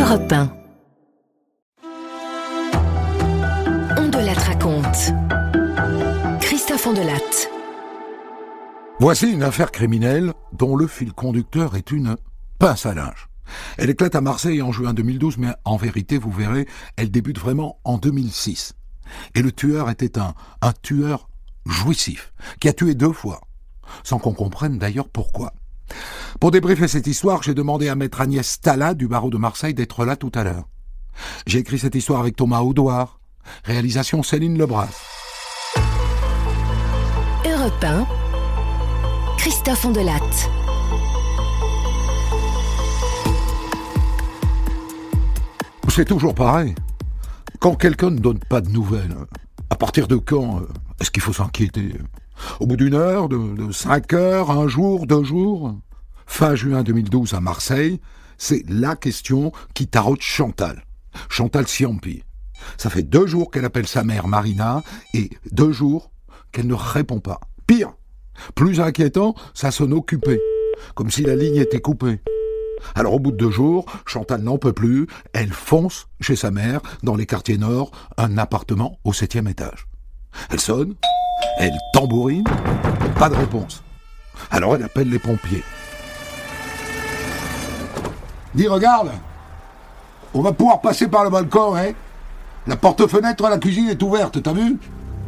Europe 1. On de Latte raconte. Christophe Ondelatte. Voici une affaire criminelle dont le fil conducteur est une pince à linge. Elle éclate à Marseille en juin 2012, mais en vérité, vous verrez, elle débute vraiment en 2006. Et le tueur était un tueur jouissif, qui a tué 2 fois, sans qu'on comprenne d'ailleurs pourquoi. Pour débriefer cette histoire, j'ai demandé à maître Agnès Stala du barreau de Marseille d'être là tout à l'heure. J'ai écrit cette histoire avec Thomas Audouard, réalisation Céline Lebras. Europe 1, Christophe Ondelatte. C'est toujours pareil. Quand quelqu'un ne donne pas de nouvelles, à partir de quand est-ce qu'il faut s'inquiéter ? Au bout d'1 heure, de 5 heures, 1 jour, 2 jours ? Fin juin 2012 à Marseille, c'est la question qui taraude Chantal Ciampi. Ça fait 2 jours qu'elle appelle sa mère Marina et 2 jours qu'elle ne répond pas. Pire, plus inquiétant, ça sonne occupé, comme si la ligne était coupée. Alors au bout de 2 jours, Chantal n'en peut plus, elle fonce chez sa mère, dans les quartiers nord, un appartement au 7e étage. Elle sonne, elle tambourine, pas de réponse. Alors elle appelle les pompiers. Dis, regarde, on va pouvoir passer par le balcon, hein ? La porte-fenêtre à la cuisine est ouverte, t'as vu ?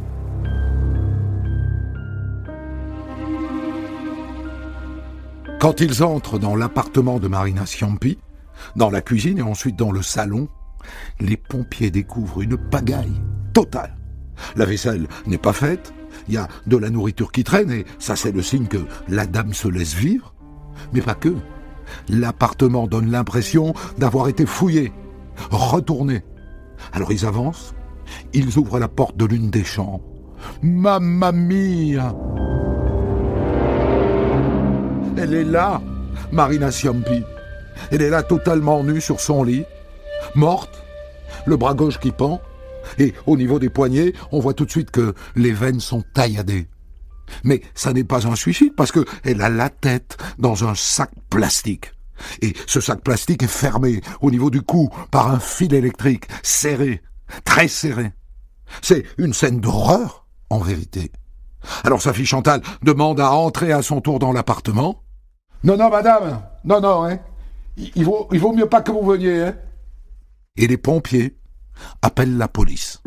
Quand ils entrent dans l'appartement de Marina Ciampi, dans la cuisine et ensuite dans le salon, les pompiers découvrent une pagaille totale. La vaisselle n'est pas faite, il y a de la nourriture qui traîne et ça c'est le signe que la dame se laisse vivre. Mais pas que. L'appartement donne l'impression d'avoir été fouillé, retourné. Alors ils avancent, ils ouvrent la porte de l'une des chambres. Mamma mia! Elle est là, Marina Ciampi. Elle est là totalement nue sur son lit, morte, le bras gauche qui pend, et au niveau des poignets, on voit tout de suite que les veines sont tailladées. Mais ça n'est pas un suicide parce qu'elle a la tête dans un sac plastique. Et ce sac plastique est fermé au niveau du cou par un fil électrique, serré, très serré. C'est une scène d'horreur, en vérité. Alors sa fille Chantal demande à entrer à son tour dans l'appartement. Non, madame, non, hein. Il vaut mieux pas que vous veniez, hein. Et les pompiers appellent la police.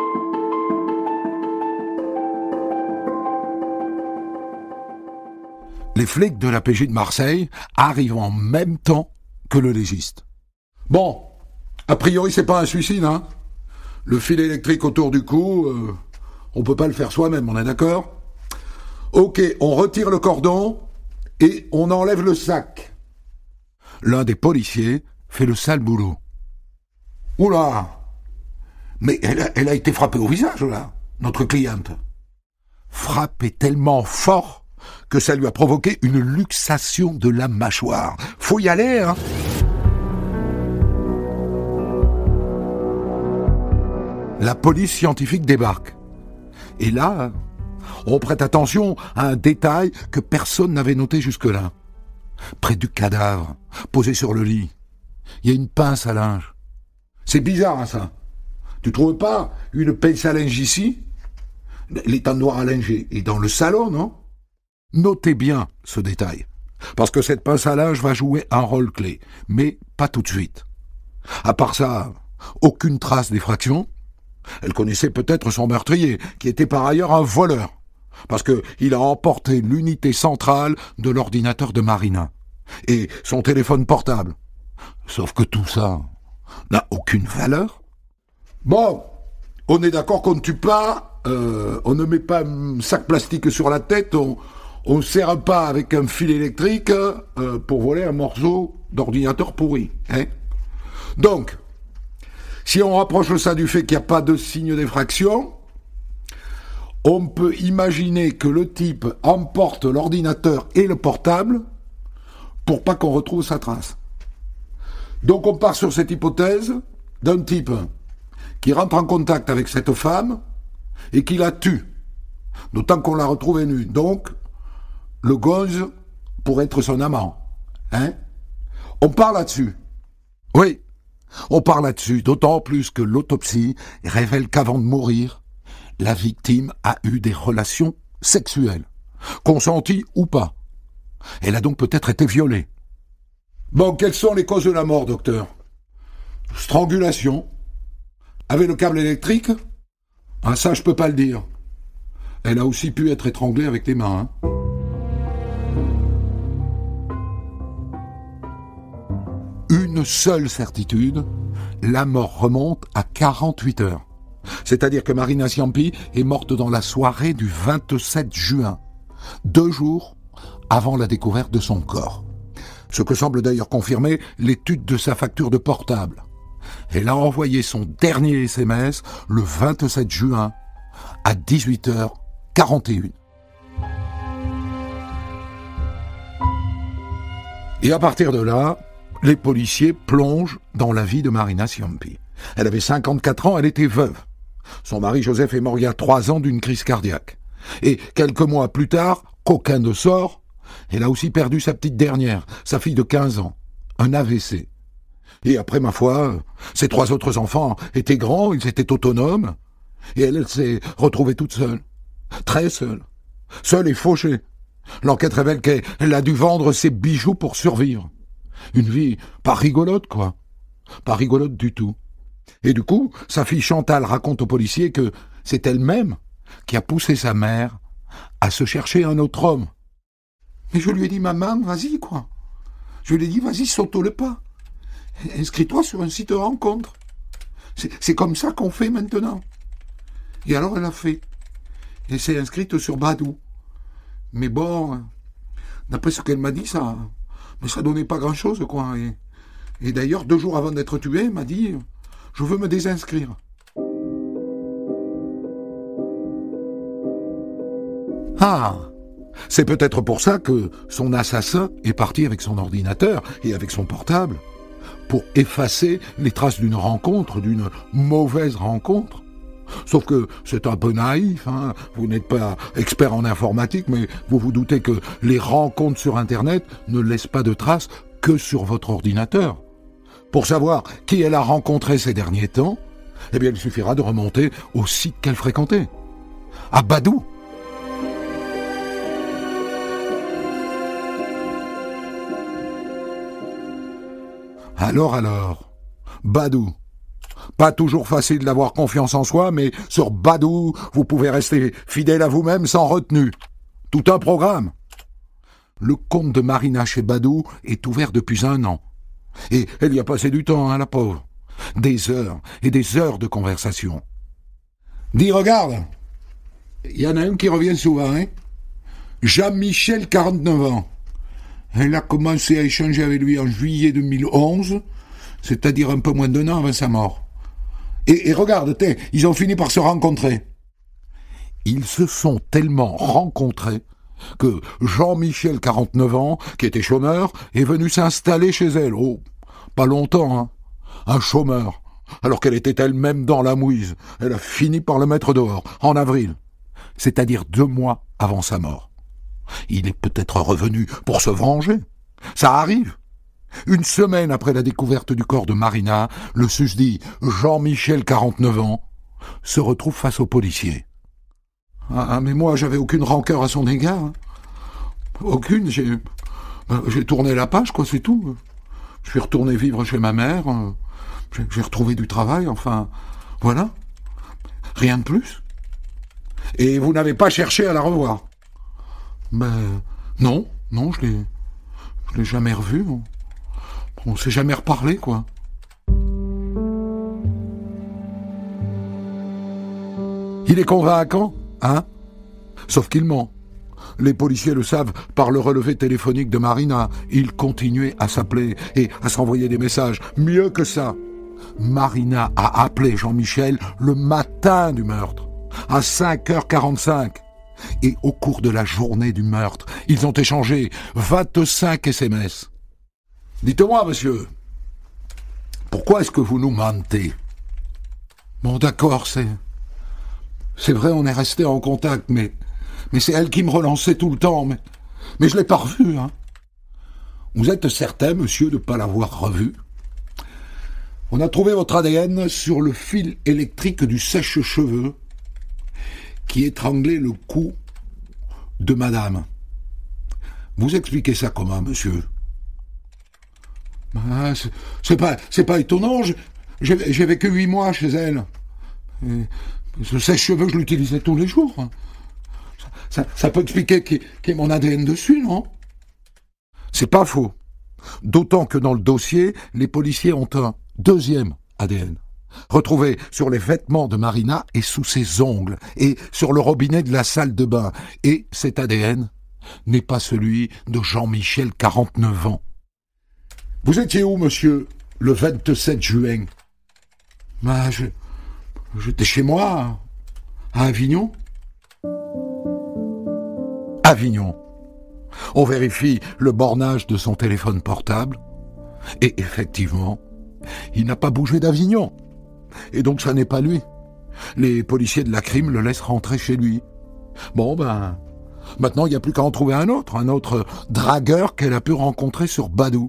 Les flics de la PJ de Marseille arrivent en même temps que le légiste. Bon, a priori c'est pas un suicide, hein. Le fil électrique autour du cou, on peut pas le faire soi-même, on est d'accord ? Ok, on retire le cordon et on enlève le sac. L'un des policiers fait le sale boulot. Oula ! Mais elle a été frappée au visage, là, notre cliente. Frappée tellement fort que ça lui a provoqué une luxation de la mâchoire. Faut y aller, hein. La police scientifique débarque. Et là, on prête attention à un détail que personne n'avait noté jusque-là. Près du cadavre, posé sur le lit, il y a une pince à linge. C'est bizarre, hein, ça. Tu trouves pas une pince à linge ici ? L'étendoir à linge est dans le salon, non ? Notez bien ce détail, parce que cette pince à linge va jouer un rôle clé, mais pas tout de suite. À part ça, aucune trace d'effraction. Elle connaissait peut-être son meurtrier, qui était par ailleurs un voleur, parce qu'il a emporté l'unité centrale de l'ordinateur de Marina, et son téléphone portable. Sauf que tout ça n'a aucune valeur. Bon, on est d'accord qu'on ne tue pas, on ne met pas un sac plastique sur la tête, on ne serre pas avec un fil électrique pour voler un morceau d'ordinateur pourri. Hein ? Donc, si on rapproche ça du fait qu'il n'y a pas de signe d'effraction, on peut imaginer que le type emporte l'ordinateur et le portable pour pas qu'on retrouve sa trace. Donc on part sur cette hypothèse d'un type qui rentre en contact avec cette femme et qui la tue, d'autant qu'on l'a retrouvée nue. Donc, le gonze pourrait être son amant. Hein ? On part là-dessus. Oui, On part là-dessus, d'autant plus que l'autopsie révèle qu'avant de mourir, la victime a eu des relations sexuelles, consenties ou pas. Elle a donc peut-être été violée. Bon, quelles sont les causes de la mort, docteur? Strangulation. Avec le câble électrique? Ah, ça, je peux pas le dire. Elle a aussi pu être étranglée avec les mains. Une seule certitude, la mort remonte à 48 heures. C'est-à-dire que Marina Ciampi est morte dans la soirée du 27 juin, 2 jours avant la découverte de son corps. Ce que semble d'ailleurs confirmer l'étude de sa facture de portable. Elle a envoyé son dernier SMS le 27 juin à 18h41. Et à partir de là, les policiers plongent dans la vie de Marina Ciampi. Elle avait 54 ans, elle était veuve. Son mari Joseph est mort il y a 3 ans d'une crise cardiaque. Et quelques mois plus tard, qu'aucun ne sort, elle a aussi perdu sa petite dernière, sa fille de 15 ans, un AVC. Et après, ma foi, ses 3 autres enfants étaient grands, ils étaient autonomes, et elle s'est retrouvée toute seule, très seule, seule et fauchée. L'enquête révèle qu'elle a dû vendre ses bijoux pour survivre. Une vie pas rigolote, quoi. Pas rigolote du tout. Et du coup, sa fille Chantal raconte aux policiers que c'est elle-même qui a poussé sa mère à se chercher un autre homme. Mais je lui ai dit, maman, vas-y, quoi. Je lui ai dit, vas-y, saute le pas. Inscris-toi sur un site de rencontre. C'est comme ça qu'on fait maintenant. Et alors elle a fait. Elle s'est inscrite sur Badoo. Mais bon, d'après ce qu'elle m'a dit, ça donnait pas grand-chose, quoi. Et d'ailleurs, 2 jours avant d'être tuée, elle m'a dit, je veux me désinscrire. Ah, c'est peut-être pour ça que son assassin est parti avec son ordinateur et avec son portable, pour effacer les traces d'une rencontre, d'une mauvaise rencontre. Sauf que c'est un peu naïf, hein. Vous n'êtes pas expert en informatique, mais vous vous doutez que les rencontres sur Internet ne laissent pas de traces que sur votre ordinateur. Pour savoir qui elle a rencontré ces derniers temps, eh bien il suffira de remonter au site qu'elle fréquentait, à Badoo. Alors, Badoo. Pas toujours facile d'avoir confiance en soi, mais sur Badoo, vous pouvez rester fidèle à vous-même sans retenue. Tout un programme. Le compte de Marina chez Badoo est ouvert depuis 1 an. Et elle y a passé du temps, hein, la pauvre. Des heures et des heures de conversation. Dis, regarde, il y en a un qui revient souvent, hein. Jean-Michel, 49 ans. Elle a commencé à échanger avec lui en juillet 2011, c'est-à-dire un peu moins d'1 an avant sa mort. Et regarde, ils ont fini par se rencontrer. Ils se sont tellement rencontrés que Jean-Michel, 49 ans, qui était chômeur, est venu s'installer chez elle. Oh, pas longtemps, hein. Un chômeur, alors qu'elle était elle-même dans la mouise. Elle a fini par le mettre dehors, en avril, c'est-à-dire 2 mois avant sa mort. Il est peut-être revenu pour se venger. Ça arrive. 1 semaine après la découverte du corps de Marina, le susdit Jean-Michel, 49 ans, se retrouve face aux policiers. Ah, mais moi, j'avais aucune rancœur à son égard. Hein. Aucune. J'ai tourné la page, quoi, c'est tout. Je suis retourné vivre chez ma mère. J'ai retrouvé du travail, enfin, voilà. Rien de plus. Et vous n'avez pas cherché à la revoir? Non, je l'ai jamais revue. On s'est jamais reparlé, quoi. Il est convaincant, hein? Sauf qu'il ment. Les policiers le savent par le relevé téléphonique de Marina. Il continuait à s'appeler et à s'envoyer des messages. Mieux que ça, Marina a appelé Jean-Michel le matin du meurtre, à 5h45. Et au cours de la journée du meurtre, ils ont échangé 25 SMS. Dites-moi, monsieur, pourquoi est-ce que vous nous mentez? Bon, d'accord, c'est vrai, on est resté en contact, mais c'est elle qui me relançait tout le temps, mais je l'ai pas revue, hein. Vous êtes certain, monsieur, de ne pas l'avoir revue? On a trouvé votre ADN sur le fil électrique du sèche-cheveux qui étranglait le cou de madame. Vous expliquez ça comment, monsieur? C'est pas étonnant, j'ai vécu 8 mois chez elle. Et ce sèche-cheveux, je l'utilisais tous les jours. Ça peut expliquer qu'il y ait mon ADN dessus, non? C'est pas faux. D'autant que dans le dossier, les policiers ont un deuxième ADN, retrouvé sur les vêtements de Marina et sous ses ongles, et sur le robinet de la salle de bain. Et cet ADN n'est pas celui de Jean-Michel, 49 ans. Vous étiez où, monsieur, le 27 juin? J'étais chez moi, à Avignon. Avignon. On vérifie le bornage de son téléphone portable, et effectivement, il n'a pas bougé d'Avignon. Et donc ça n'est pas lui. Les policiers de la crime le laissent rentrer chez lui. Bon, maintenant il n'y a plus qu'à en trouver un autre dragueur qu'elle a pu rencontrer sur Badoo.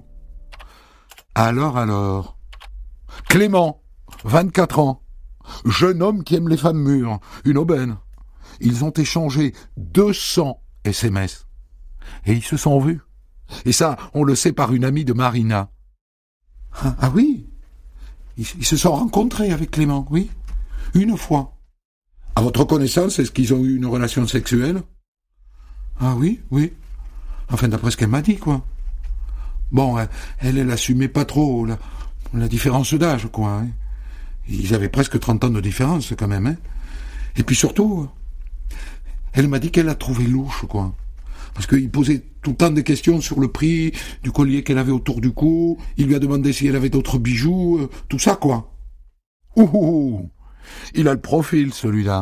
Alors, Clément, 24 ans, jeune homme qui aime les femmes mûres, une aubaine. Ils ont échangé 200 SMS. Et ils se sont vus. Et ça, on le sait par une amie de Marina. Ah oui, ils se sont rencontrés avec Clément, oui, une fois. À votre connaissance, est-ce qu'ils ont eu une relation sexuelle? Ah oui. Enfin, d'après ce qu'elle m'a dit, quoi. Bon, elle assumait pas trop la différence d'âge, quoi. Hein. Ils avaient presque 30 ans de différence, quand même. Hein. Et puis surtout, elle m'a dit qu'elle l'a trouvé louche, quoi. Parce qu'il posait tout le temps des questions sur le prix du collier qu'elle avait autour du cou. Il lui a demandé si elle avait d'autres bijoux, tout ça, quoi. Ouh, il a le profil, celui-là.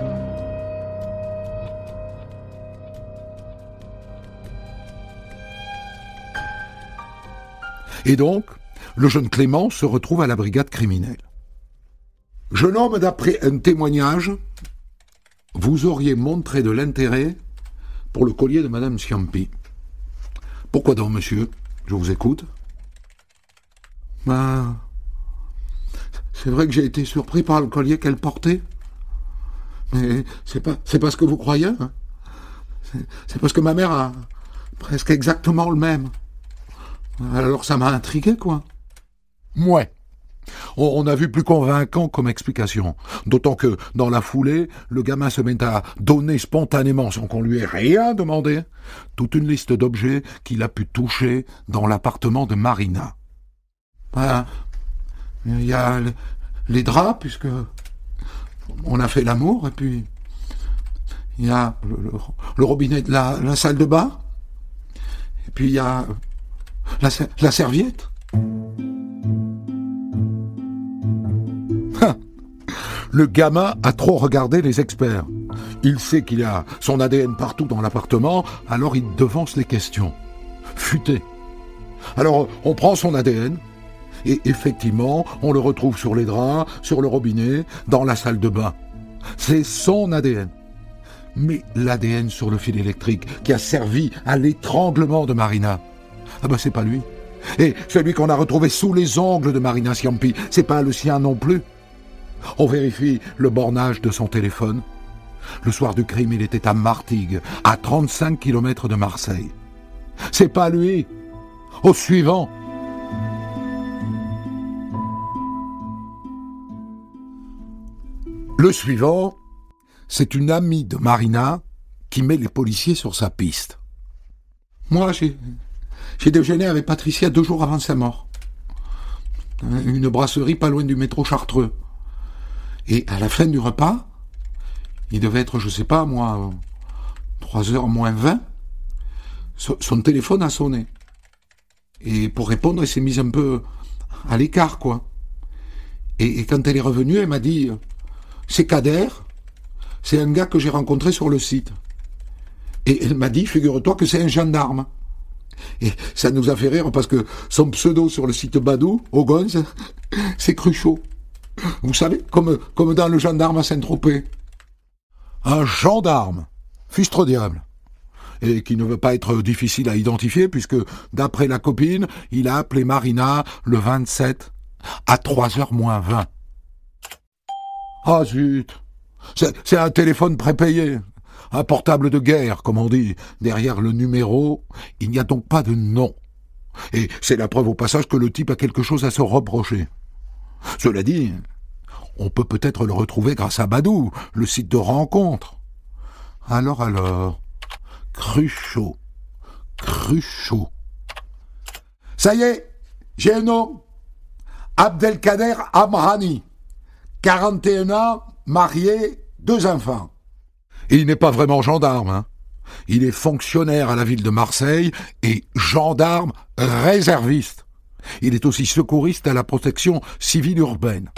Et donc, le jeune Clément se retrouve à la brigade criminelle. Jeune homme, d'après un témoignage, vous auriez montré de l'intérêt pour le collier de Madame Ciampi. Pourquoi donc, monsieur? Je vous écoute. C'est vrai que j'ai été surpris par le collier qu'elle portait. Mais c'est pas ce que vous croyez. Hein. C'est parce que ma mère a presque exactement le même. Alors ça m'a intrigué, quoi. Ouais. On a vu plus convaincant comme explication. D'autant que, dans la foulée, le gamin se met à donner spontanément, sans qu'on lui ait rien demandé, toute une liste d'objets qu'il a pu toucher dans l'appartement de Marina. Il y a les draps, puisque on a fait l'amour, et puis il y a le robinet de la salle de bain, et puis il y a la serviette. Le gamin a trop regardé les experts. Il sait qu'il y a son ADN partout dans l'appartement, alors il devance les questions. Futé. Alors on prend son ADN, et effectivement, on le retrouve sur les draps, sur le robinet, dans la salle de bain. C'est son ADN. Mais l'ADN sur le fil électrique qui a servi à l'étranglement de Marina, c'est pas lui. Et celui qu'on a retrouvé sous les ongles de Marina Ciampi, c'est pas le sien non plus. On vérifie le bornage de son téléphone. Le soir du crime, il était à Martigues, à 35 km de Marseille. C'est pas lui. Au suivant. Le suivant, c'est une amie de Marina qui met les policiers sur sa piste. Moi, j'ai déjeuné avec Patricia 2 jours avant sa mort. Une brasserie pas loin du métro Chartreux. Et à la fin du repas, il devait être, 3h moins 20, son téléphone a sonné. Et pour répondre, elle s'est mise un peu à l'écart, quoi. Et quand elle est revenue, elle m'a dit « C'est Kader, c'est un gars que j'ai rencontré sur le site. » Et elle m'a dit « Figure-toi que c'est un gendarme. » Et ça nous a fait rire parce que son pseudo sur le site Badoo, Ogonz, c'est Cruchot. Vous savez, comme dans Le Gendarme à Saint-Tropez. Un gendarme, fistre diable. Et qui ne veut pas être difficile à identifier puisque, d'après la copine, il a appelé Marina le 27 à 3h moins 20. Ah zut, c'est un téléphone prépayé, un portable de guerre, comme on dit. Derrière le numéro, il n'y a donc pas de nom. Et c'est la preuve au passage que le type a quelque chose à se reprocher. Cela dit, on peut peut-être le retrouver grâce à Badoo, le site de rencontre. Alors, Cruchot. Ça y est, j'ai un nom. Abdelkader Amrani, 41 ans, marié, 2 enfants. Et il n'est pas vraiment gendarme, hein. Il est fonctionnaire à la ville de Marseille et gendarme réserviste. Il est aussi secouriste à la protection civile urbaine.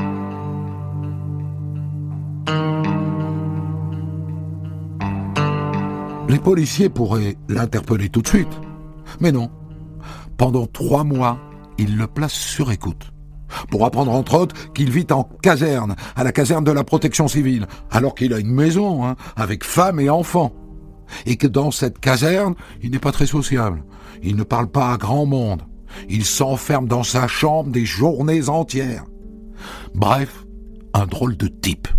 Les policiers pourraient l'interpeller tout de suite. Mais non. Pendant 3 mois, ils le placent sur écoute. Pour apprendre entre autres qu'il vit en caserne, à la caserne de la protection civile, alors qu'il a une maison, hein, avec femme et enfants. Et que dans cette caserne, il n'est pas très sociable. Il ne parle pas à grand monde. Il s'enferme dans sa chambre des journées entières. Bref, un drôle de type.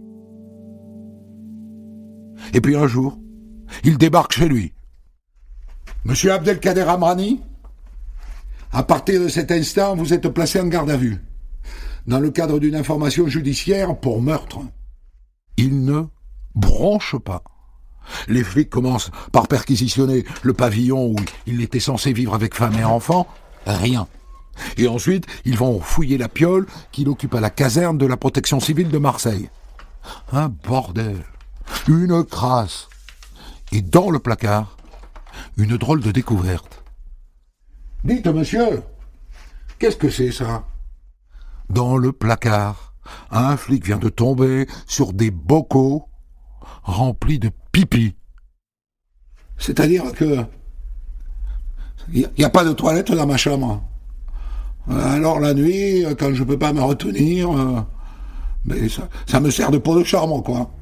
Et puis un jour, il débarque chez lui. « Monsieur Abdelkader Amrani, à partir de cet instant, vous êtes placé en garde à vue, dans le cadre d'une information judiciaire pour meurtre. » Il ne bronche pas. Les flics commencent par perquisitionner le pavillon où il était censé vivre avec femme et enfants. Rien. Et ensuite, ils vont fouiller la piole qu'il occupe à la caserne de la protection civile de Marseille. Un bordel. Une crasse. Et dans le placard, une drôle de découverte. « Dites, monsieur, qu'est-ce que c'est, ça ?» Dans le placard, un flic vient de tomber sur des bocaux remplis de pipi. C'est-à-dire que il n'y a pas de toilette dans ma chambre. Alors la nuit, quand je peux pas me retenir, mais ça me sert de pot de charme, quoi.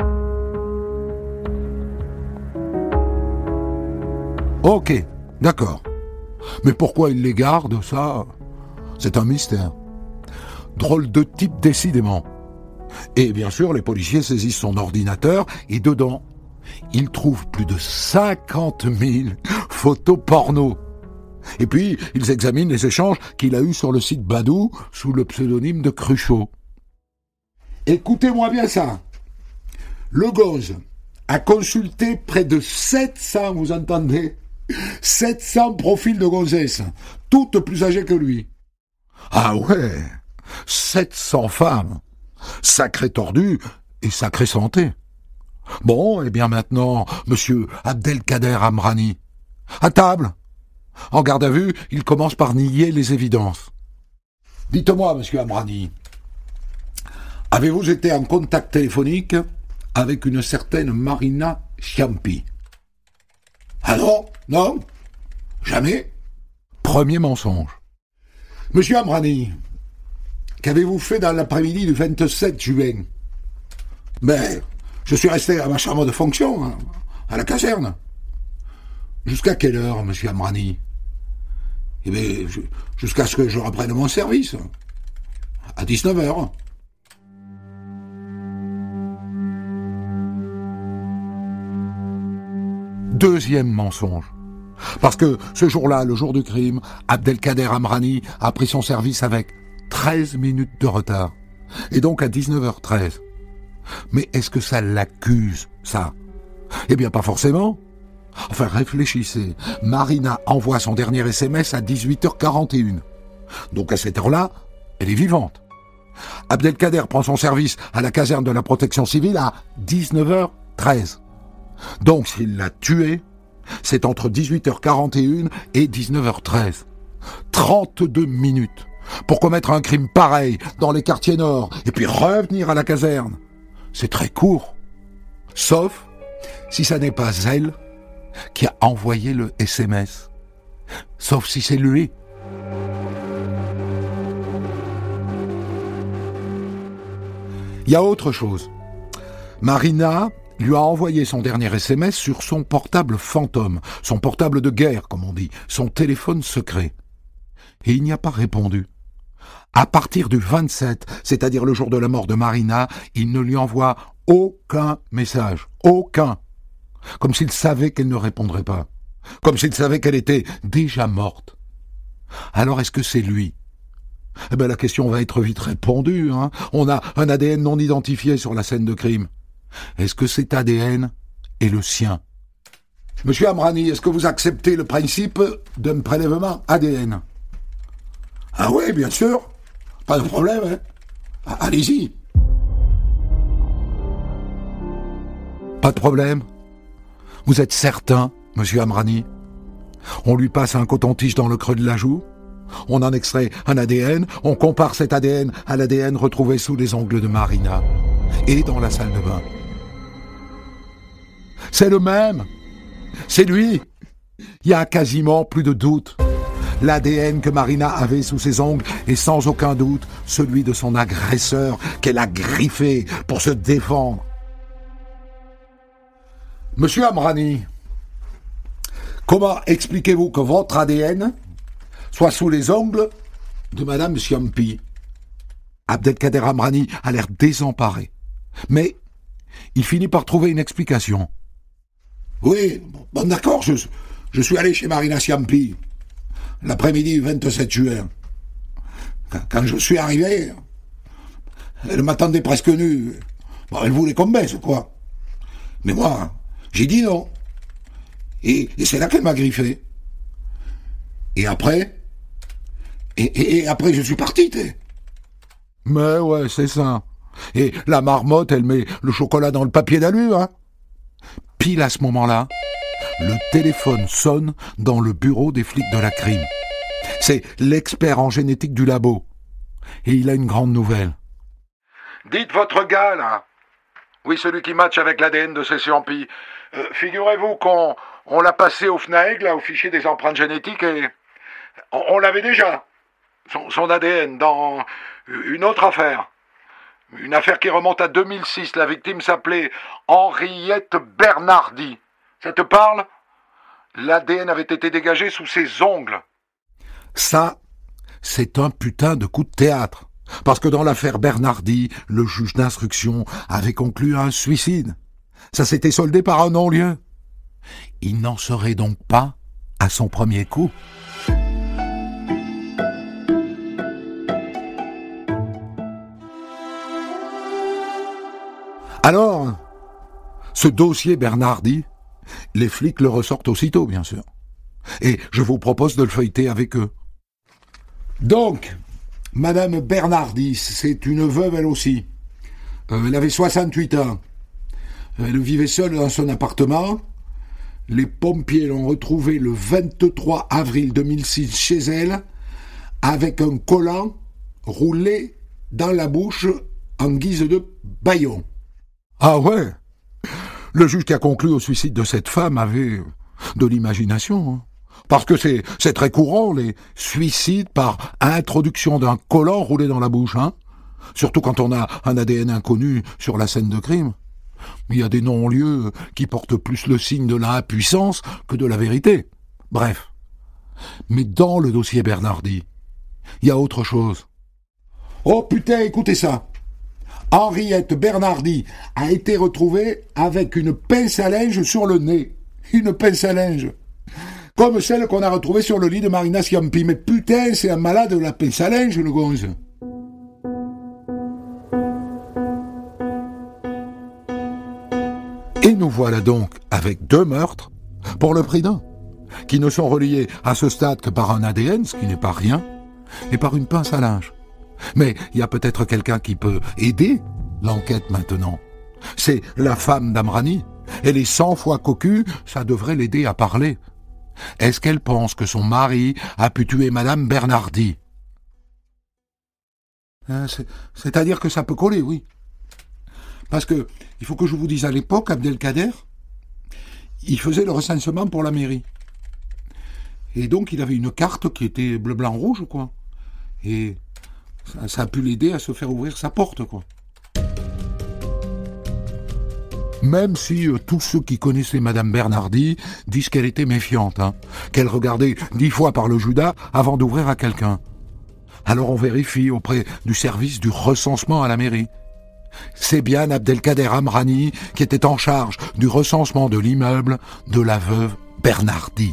Ok, d'accord. Mais pourquoi il les garde, ça, c'est un mystère. Drôle de type, décidément. Et bien sûr, les policiers saisissent son ordinateur et dedans, ils trouvent plus de 50 000 photos porno. Et puis, ils examinent les échanges qu'il a eus sur le site Badoo sous le pseudonyme de Cruchot. Écoutez-moi bien ça. Le gosse a consulté près de 700, vous entendez, 700 profils de gonzesses, toutes plus âgées que lui. Ah ouais, 700 femmes. Sacré tordu et sacrée santé. Bon, et bien maintenant, monsieur Abdelkader Amrani. À table. En garde à vue, il commence par nier les évidences. Dites-moi, monsieur Amrani, avez-vous été en contact téléphonique avec une certaine Marina Chiampi? Ah non, non, jamais. Premier mensonge. Monsieur Amrani, qu'avez-vous fait dans l'après-midi du 27 juin? Ben, je suis resté à ma chambre de fonction, hein, à la caserne. Jusqu'à quelle heure, monsieur Amrani? Eh bien, jusqu'à ce que je reprenne mon service. À 19h. Deuxième mensonge. Parce que ce jour-là, le jour du crime, Abdelkader Amrani a pris son service avec 13 minutes de retard. Et donc à 19h13. Mais est-ce que ça l'accuse, ça? Eh bien, pas forcément. Enfin, réfléchissez. Marina envoie son dernier SMS à 18h41. Donc à cette heure-là, elle est vivante. Abdelkader prend son service à la caserne de la protection civile à 19h13. Donc s'il l'a tuée, c'est entre 18h41 et 19h13. 32 minutes pour commettre un crime pareil dans les quartiers nord et puis revenir à la caserne. C'est très court. Sauf si ça n'est pas elle qui a envoyé le SMS. Sauf si c'est lui. Il y a autre chose. Marina lui a envoyé son dernier SMS sur son portable fantôme, son portable de guerre, comme on dit, son téléphone secret. Et il n'y a pas répondu. À partir du 27, c'est-à-dire le jour de la mort de Marina, il ne lui envoie aucun message. Aucun. Comme s'il savait qu'elle ne répondrait pas. Comme s'il savait qu'elle était déjà morte. Alors est-ce que c'est lui ? Eh bien la question va être vite répondue. On a un ADN non identifié sur la scène de crime. Est-ce que cet ADN est le sien ? Monsieur Amrani, est-ce que vous acceptez le principe d'un prélèvement ADN ? Ah oui, bien sûr. Pas de problème, Allez-y. Pas de problème. Vous êtes certain, monsieur Amrani ? On lui passe un coton-tige dans le creux de la joue, on en extrait un ADN, on compare cet ADN à l'ADN retrouvé sous les ongles de Marina et dans la salle de bain. C'est le même. C'est lui. Il y a quasiment plus de doute. L'ADN que Marina avait sous ses ongles est sans aucun doute celui de son agresseur qu'elle a griffé pour se défendre. Monsieur Amrani, comment expliquez-vous que votre ADN soit sous les ongles de Madame Siampi ? Abdelkader Amrani a l'air désemparé. Mais il finit par trouver une explication. Oui, bon d'accord, je suis allé chez Marina Siampi l'après-midi du 27 juin. Quand je suis arrivé, elle m'attendait presque nue. Bon, elle voulait qu'on baisse, quoi. Mais moi, j'ai dit non. Et c'est là qu'elle m'a griffé. Et après je suis parti, Mais ouais, c'est ça. Et la marmotte, elle met le chocolat dans le papier d'alu, Pile à ce moment-là, le téléphone sonne dans le bureau des flics de la crime. C'est l'expert en génétique du labo. Et il a une grande nouvelle. Dites votre gars, là. Oui, celui qui matche avec l'ADN de Siampi. Figurez-vous qu'on l'a passé au FNAEG, là, au fichier des empreintes génétiques, et on l'avait déjà, son ADN, dans une autre affaire. Une affaire qui remonte à 2006. La victime s'appelait Henriette Bernardi. Ça te parle ? L'ADN avait été dégagé sous ses ongles. Ça, c'est un putain de coup de théâtre. Parce que dans l'affaire Bernardi, le juge d'instruction avait conclu un suicide. Ça s'était soldé par un non-lieu. Il n'en serait donc pas à son premier coup. Alors, ce dossier Bernardi, les flics le ressortent aussitôt, bien sûr. Et je vous propose de le feuilleter avec eux. Donc, Madame Bernardi, c'est une veuve elle aussi. Elle avait 68 ans. Elle vivait seule dans son appartement. Les pompiers l'ont retrouvée le 23 avril 2006 chez elle, avec un collant roulé dans la bouche en guise de bâillon. Ah ouais ? Le juge qui a conclu au suicide de cette femme avait de l'imagination. Parce que c'est très courant, les suicides par introduction d'un collant roulé dans la bouche. Surtout quand on a un ADN inconnu sur la scène de crime. Il y a des non-lieux qui portent plus le signe de l'impuissance que de la vérité. Bref. Mais dans le dossier Bernardi, il y a autre chose. Oh putain, écoutez ça. Henriette Bernardi a été retrouvée avec une pince à linge sur le nez. Une pince à linge. Comme celle qu'on a retrouvée sur le lit de Marina Siampi. Mais putain, c'est un malade de la pince à linge, le gonze. Et nous voilà donc avec 2 meurtres pour le prix d'un, qui ne sont reliés à ce stade que par un ADN, ce qui n'est pas rien, et par une pince à linge. Mais il y a peut-être quelqu'un qui peut aider l'enquête maintenant. C'est la femme d'Amrani. Elle est 100 fois cocu, ça devrait l'aider à parler. Est-ce qu'elle pense que son mari a pu tuer Madame Bernardi ? C'est-à-dire que ça peut coller, oui. Parce que, il faut que je vous dise, à l'époque, Abdelkader, il faisait le recensement pour la mairie. Et donc, il avait une carte qui était bleu, blanc, rouge, quoi. Et ça a pu l'aider à se faire ouvrir sa porte, quoi. Même si tous ceux qui connaissaient Madame Bernardi disent qu'elle était méfiante, qu'elle regardait 10 fois par le Judas avant d'ouvrir à quelqu'un. Alors on vérifie auprès du service du recensement à la mairie. C'est bien Abdelkader Amrani qui était en charge du recensement de l'immeuble de la veuve Bernardi.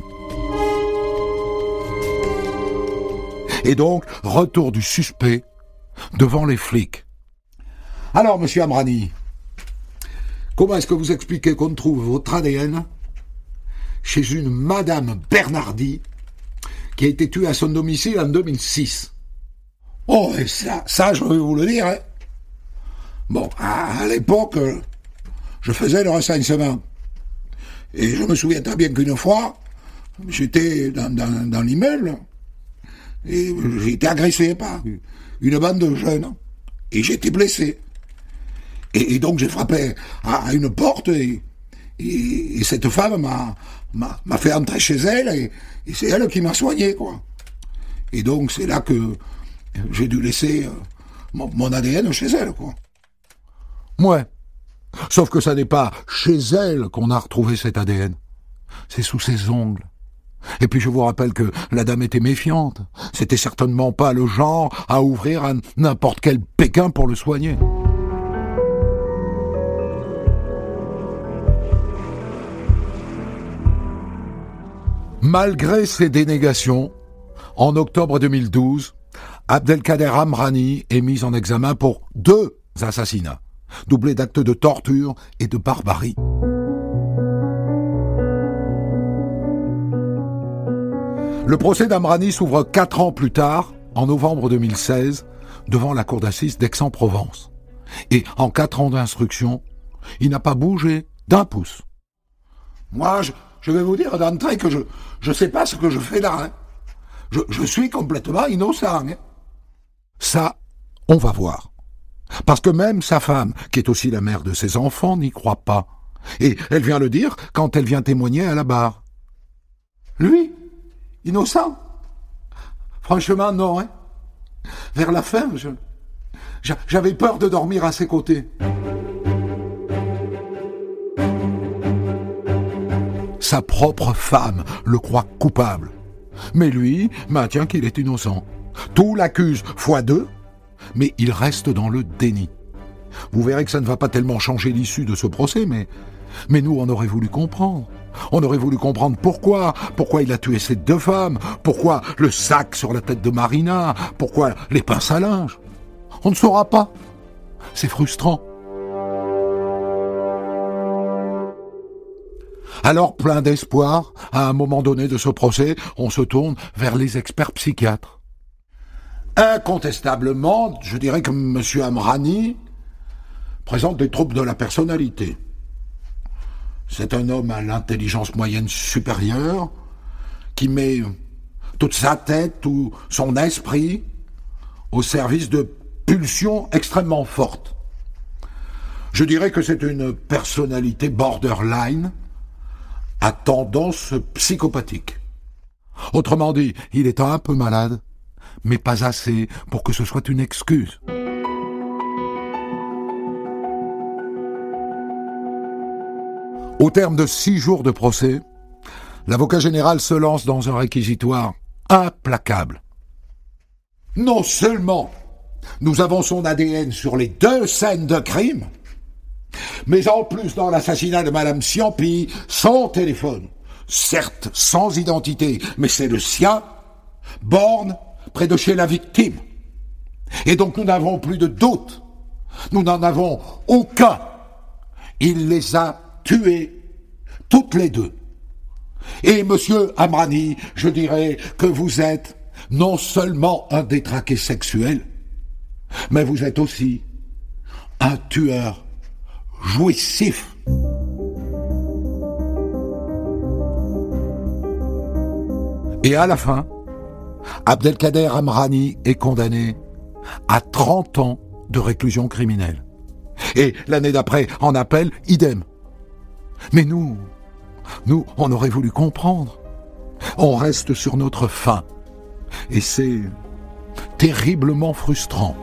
Et donc, retour du suspect devant les flics. Alors, monsieur Amrani, comment est-ce que vous expliquez qu'on trouve votre ADN chez une madame Bernardi qui a été tuée à son domicile en 2006 ? Oh, et ça, je vais vous le dire, hein. Bon, à l'époque, je faisais le recensement. Et je me souviens très bien qu'une fois, j'étais dans l'immeuble, et j'ai été agressé par une bande de jeunes, et j'ai été blessé. Et donc j'ai frappé à une porte, et cette femme m'a fait entrer chez elle, et c'est elle qui m'a soigné, quoi. Et donc c'est là que j'ai dû laisser mon ADN chez elle, quoi. Ouais. Sauf que ça n'est pas chez elle qu'on a retrouvé cet ADN. C'est sous ses ongles. Et puis je vous rappelle que la dame était méfiante. C'était certainement pas le genre à ouvrir à n'importe quel Pékin pour le soigner. Malgré ces dénégations, en octobre 2012, Abdelkader Amrani est mis en examen pour 2 assassinats, doublés d'actes de torture et de barbarie. Le procès d'Amrani s'ouvre 4 ans plus tard, en novembre 2016, devant la cour d'assises d'Aix-en-Provence. Et en 4 ans d'instruction, il n'a pas bougé d'un pouce. Moi, je vais vous dire d'entrée que je sais pas ce que je fais là. Hein. Je suis complètement innocent. Hein. Ça, on va voir. Parce que même sa femme, qui est aussi la mère de ses enfants, n'y croit pas. Et elle vient le dire quand elle vient témoigner à la barre. Lui, innocent? Franchement, non. Hein. Vers la fin, j'avais peur de dormir à ses côtés. Sa propre femme le croit coupable. Mais lui maintient qu'il est innocent. Tout l'accuse x2, mais il reste dans le déni. Vous verrez que ça ne va pas tellement changer l'issue de ce procès, mais nous, on aurait voulu comprendre. On aurait voulu comprendre pourquoi il a tué ces 2 femmes, pourquoi le sac sur la tête de Marina, pourquoi les pinces à linge. On ne saura pas. C'est frustrant. Alors, plein d'espoir, à un moment donné de ce procès, on se tourne vers les experts psychiatres. Incontestablement, je dirais que M. Amrani présente des troubles de la personnalité. C'est un homme à l'intelligence moyenne supérieure qui met toute sa tête, tout son esprit au service de pulsions extrêmement fortes. Je dirais que c'est une personnalité borderline à tendance psychopathique. Autrement dit, il est un peu malade, mais pas assez pour que ce soit une excuse. Au terme de 6 jours de procès, l'avocat général se lance dans un réquisitoire implacable. Non seulement nous avons son ADN sur les 2 scènes de crime, mais en plus dans l'assassinat de Madame Ciampi, son téléphone, certes sans identité, mais c'est le sien, borne près de chez la victime. Et donc nous n'avons plus de doute. Nous n'en avons aucun. Il les a tuées, toutes les 2. Et monsieur Amrani, je dirais que vous êtes non seulement un détraqué sexuel, mais vous êtes aussi un tueur jouissif. Et à la fin, Abdelkader Amrani est condamné à 30 ans de réclusion criminelle. Et l'année d'après, en appel, idem. Mais nous, on aurait voulu comprendre. On reste sur notre faim. Et c'est terriblement frustrant.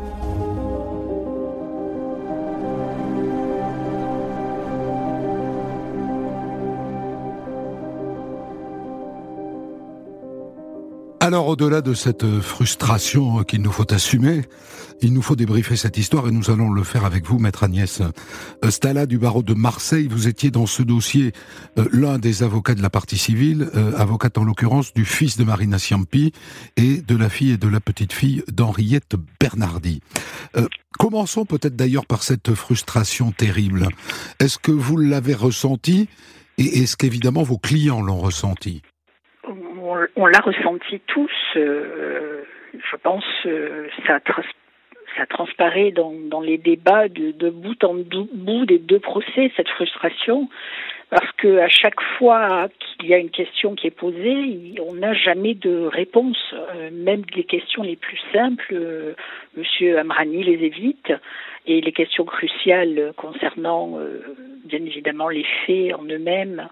Alors, au-delà de cette frustration qu'il nous faut assumer, il nous faut débriefer cette histoire et nous allons le faire avec vous, maître Agnès Stala du barreau de Marseille. Vous étiez dans ce dossier l'un des avocats de la partie civile, avocate en l'occurrence du fils de Marina Ciampi et de la fille et de la petite-fille d'Henriette Bernardi. Commençons peut-être d'ailleurs par cette frustration terrible. Est-ce que vous l'avez ressentie et est-ce qu'évidemment vos clients l'ont ressentie ? On l'a ressenti tous. Je pense ça transparaît dans les débats de bout en bout des deux procès, cette frustration, parce que à chaque fois qu'il y a une question qui est posée, on n'a jamais de réponse. Même les questions les plus simples, Monsieur Amrani les évite, et les questions cruciales concernant, bien évidemment, les faits en eux-mêmes,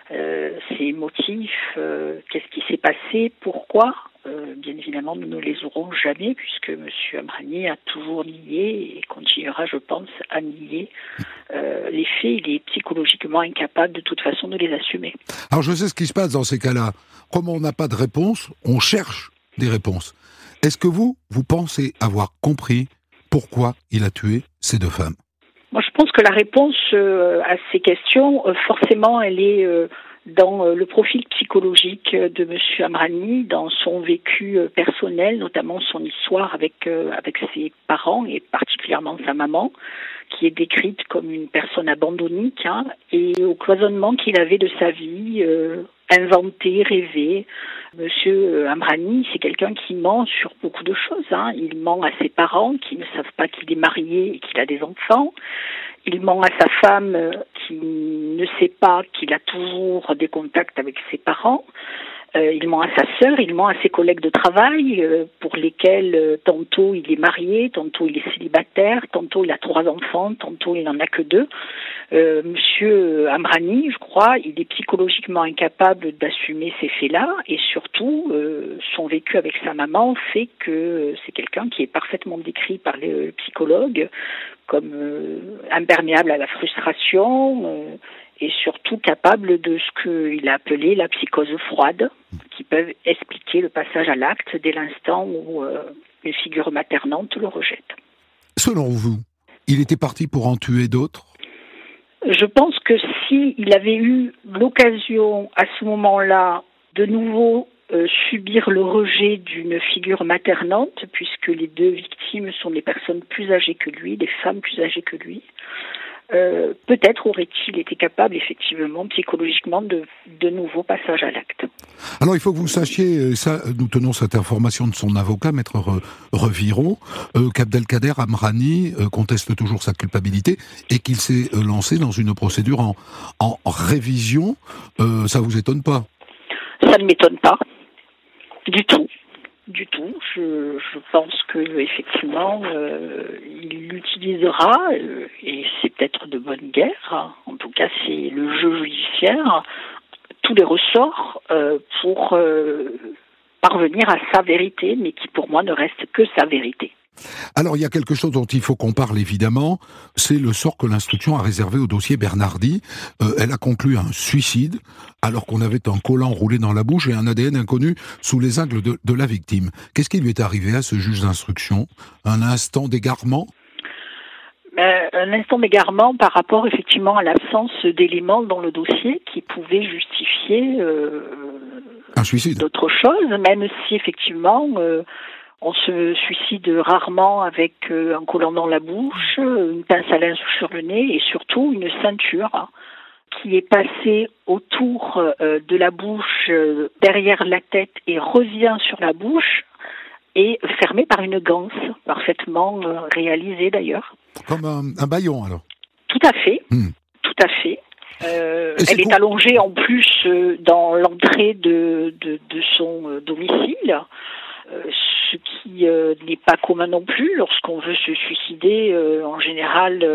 ces motifs, qu'est-ce qui s'est passé, pourquoi, bien évidemment, nous ne les aurons jamais, puisque M. Amrani a toujours nié et continuera, je pense, à nier les faits. Il est psychologiquement incapable de toute façon de les assumer. Alors je sais ce qui se passe dans ces cas-là. Comme on n'a pas de réponse, on cherche des réponses. Est-ce que vous pensez avoir compris pourquoi il a tué ces deux femmes ? Moi, je pense que la réponse à ces questions, forcément, elle est dans le profil psychologique de M. Amrani, dans son vécu personnel, notamment son histoire avec ses parents et particulièrement sa maman, qui est décrite comme une personne abandonnique, et au cloisonnement qu'il avait de sa vie, inventé, rêvé. Monsieur Amrani, c'est quelqu'un qui ment sur beaucoup de choses. Il ment à ses parents qui ne savent pas qu'il est marié et qu'il a des enfants. Il ment à sa femme qui ne sait pas qu'il a toujours des contacts avec ses parents. Il ment à sa sœur, il ment à ses collègues de travail pour lesquels tantôt il est marié, tantôt il est célibataire, tantôt il a 3 enfants, tantôt il n'en a que 2. Monsieur Amrani, je crois, il est psychologiquement incapable d'assumer ces faits-là et surtout son vécu avec sa maman fait que c'est quelqu'un qui est parfaitement décrit par les psychologues comme imperméable à la frustration et surtout capable de ce qu'il a appelé la psychose froide, qui peuvent expliquer le passage à l'acte dès l'instant où une figure maternante le rejette. Selon vous, il était parti pour en tuer d'autres ? Je pense que s'il avait eu l'occasion à ce moment-là de nouveau subir le rejet d'une figure maternante, puisque les 2 victimes sont des personnes plus âgées que lui, des femmes plus âgées que lui, peut-être aurait-il été capable, effectivement, psychologiquement, de nouveaux passages à l'acte. Alors, il faut que vous sachiez, ça, nous tenons cette information de son avocat, maître Reviron, qu'Abdelkader Amrani conteste toujours sa culpabilité et qu'il s'est lancé dans une procédure en révision. Ça vous étonne pas ? Ça ne m'étonne pas, du tout. Du tout. Je pense que effectivement, il l'utilisera et c'est peut-être de bonne guerre. En tout cas, c'est le jeu judiciaire, tous les ressorts pour parvenir à sa vérité, mais qui pour moi ne reste que sa vérité. Alors, il y a quelque chose dont il faut qu'on parle, évidemment, c'est le sort que l'instruction a réservé au dossier Bernardi. Elle a conclu un suicide, alors qu'on avait un collant roulé dans la bouche et un ADN inconnu sous les ongles de la victime. Qu'est-ce qui lui est arrivé à ce juge d'instruction ? Un instant d'égarement ? Un instant d'égarement par rapport, effectivement, à l'absence d'éléments dans le dossier qui pouvaient justifier un suicide. D'autres choses, même si, effectivement... on se suicide rarement avec un collant dans la bouche, une pince à linge sur le nez et surtout une ceinture qui est passée autour de la bouche, derrière la tête et revient sur la bouche et fermée par une ganse, parfaitement réalisée d'ailleurs. Comme un bâillon alors ? Tout à fait, tout à fait. Elle est allongée en plus dans l'entrée de son domicile. Ce qui n'est pas commun non plus. Lorsqu'on veut se suicider, en général,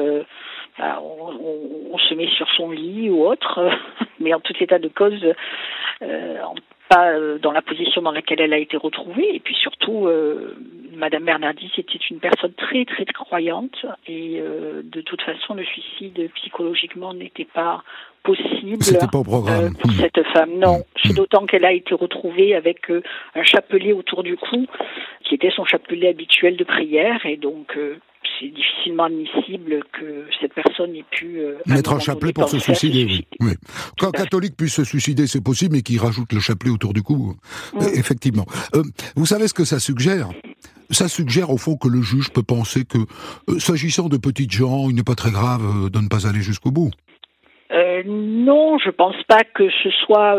on se met sur son lit ou autre, mais en tout état de cause, pas dans la position dans laquelle elle a été retrouvée. Et puis surtout, Madame Bernardi, c'était une personne très très croyante et de toute façon, le suicide psychologiquement n'était pas possible. C'était pas au programme. Pour cette femme. Non, c'est d'autant qu'elle a été retrouvée avec un chapelet autour du cou, qui était son chapelet habituel de prière, et donc c'est difficilement admissible que cette personne ait pu mettre un chapelet pour se suicider. Oui. Qu'un catholique puisse se suicider, c'est possible, mais qu'il rajoute le chapelet autour du cou, effectivement. Vous savez ce que ça suggère ? Ça suggère au fond que le juge peut penser que, s'agissant de petites gens, il n'est pas très grave de ne pas aller jusqu'au bout. Non, je pense pas que ce soit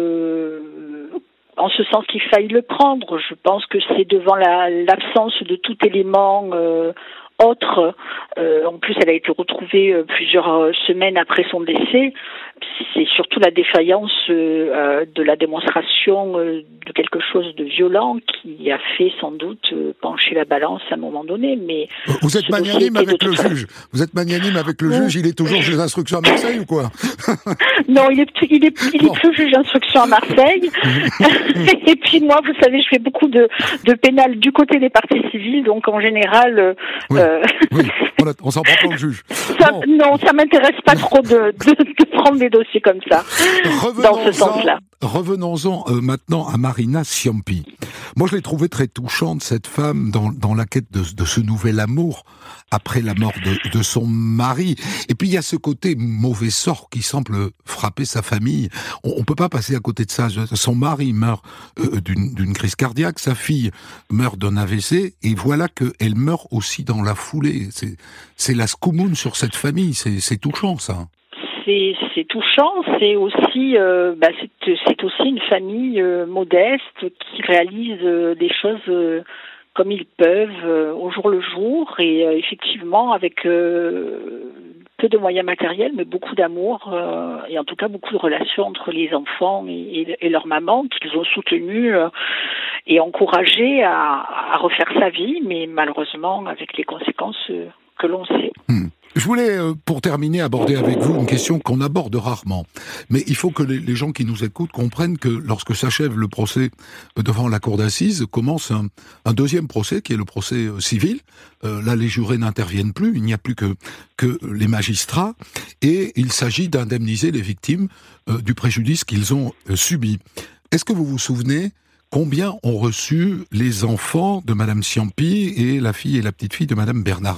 en ce sens qu'il faille le prendre. Je pense que c'est devant l'absence de tout élément autre. En plus, elle a été retrouvée plusieurs semaines après son décès. C'est surtout la défaillance de la démonstration de quelque chose de violent qui a fait sans doute pencher la balance à un moment donné. Mais vous êtes magnanime avec le juge. Vous êtes magnanime avec le juge. Il est toujours juge d'instruction à Marseille ou quoi? Non, il est plus juge d'instruction à Marseille. Et puis moi, vous savez, je fais beaucoup de pénal du côté des parties civiles, donc en général. Oui, on s'en prend pas au juge. Non, ça m'intéresse pas trop de prendre des dossiers comme ça, dans ce sens-là. Revenons-en maintenant à Marina Ciampi. Moi, je l'ai trouvée très touchante, cette femme, dans la quête de ce nouvel amour après la mort de son mari. Et puis, il y a ce côté mauvais sort qui semble frapper sa famille. On peut pas passer à côté de ça. Son mari meurt d'une crise cardiaque, sa fille meurt d'un AVC, et voilà qu'elle meurt aussi dans la foulée. C'est la scoumoune sur cette famille. C'est touchant, ça. C'est touchant, c'est aussi une famille modeste qui réalise des choses comme ils peuvent au jour le jour, et effectivement avec peu de moyens matériels mais beaucoup d'amour et en tout cas beaucoup de relations entre les enfants et leur maman qu'ils ont soutenu et encouragé à refaire sa vie, mais malheureusement avec les conséquences que l'on sait. Je voulais, pour terminer, aborder avec vous une question qu'on aborde rarement. Mais il faut que les gens qui nous écoutent comprennent que lorsque s'achève le procès devant la cour d'assises, commence un deuxième procès, qui est le procès civil. Là, les jurés n'interviennent plus, il n'y a plus que les magistrats. Et il s'agit d'indemniser les victimes du préjudice qu'ils ont subi. Est-ce que vous vous souvenez combien ont reçu les enfants de Madame Ciampi et la fille et la petite-fille de Madame Bernardi ?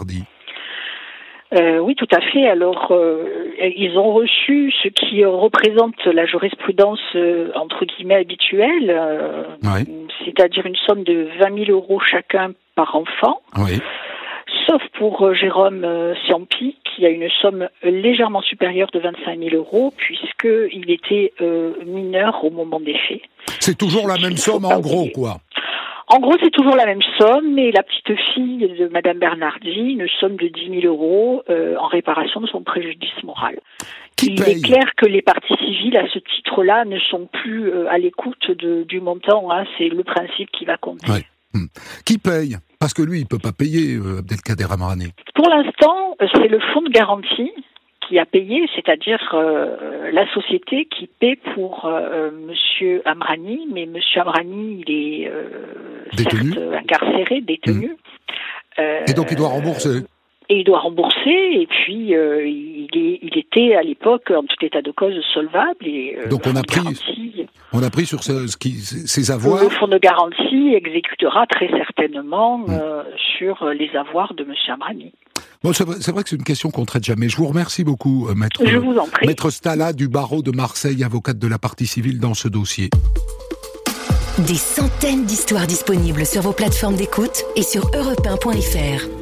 Oui, tout à fait. Alors, ils ont reçu ce qui représente la jurisprudence entre guillemets habituelle, c'est-à-dire une somme de 20 000 € chacun par enfant, sauf pour Jérôme Ciampi, qui a une somme légèrement supérieure de 25 000 € puisqu'il était mineur au moment des faits. C'est toujours la même somme en gros, quoi. En gros, c'est toujours la même somme, et la petite fille de Madame Bernardi, une somme de 10 000 € en réparation de son préjudice moral. Il est clair que les parties civiles, à ce titre-là, ne sont plus à l'écoute du montant. C'est le principe qui va compter. Ouais. Qui paye ? Parce que lui, il ne peut pas payer, Abdelkader Amrani. Pour l'instant, c'est le fonds de garantie qui a payé, c'est-à-dire la société qui paie pour Monsieur Amrani, mais Monsieur Amrani, il est détenu, certes incarcéré, détenu. Et donc il doit rembourser. Et il doit rembourser, et puis il était à l'époque en tout état de cause solvable. Et, donc on a pris sur ses avoirs. Le fonds de garantie exécutera très certainement sur les avoirs de Monsieur Amrani. Bon, c'est vrai que c'est une question qu'on traite jamais. Je vous remercie beaucoup, maître. Je vous en prie. Maître Stala du barreau de Marseille, avocate de la partie civile dans ce dossier. Des centaines d'histoires disponibles sur vos plateformes d'écoute et sur europe1.fr.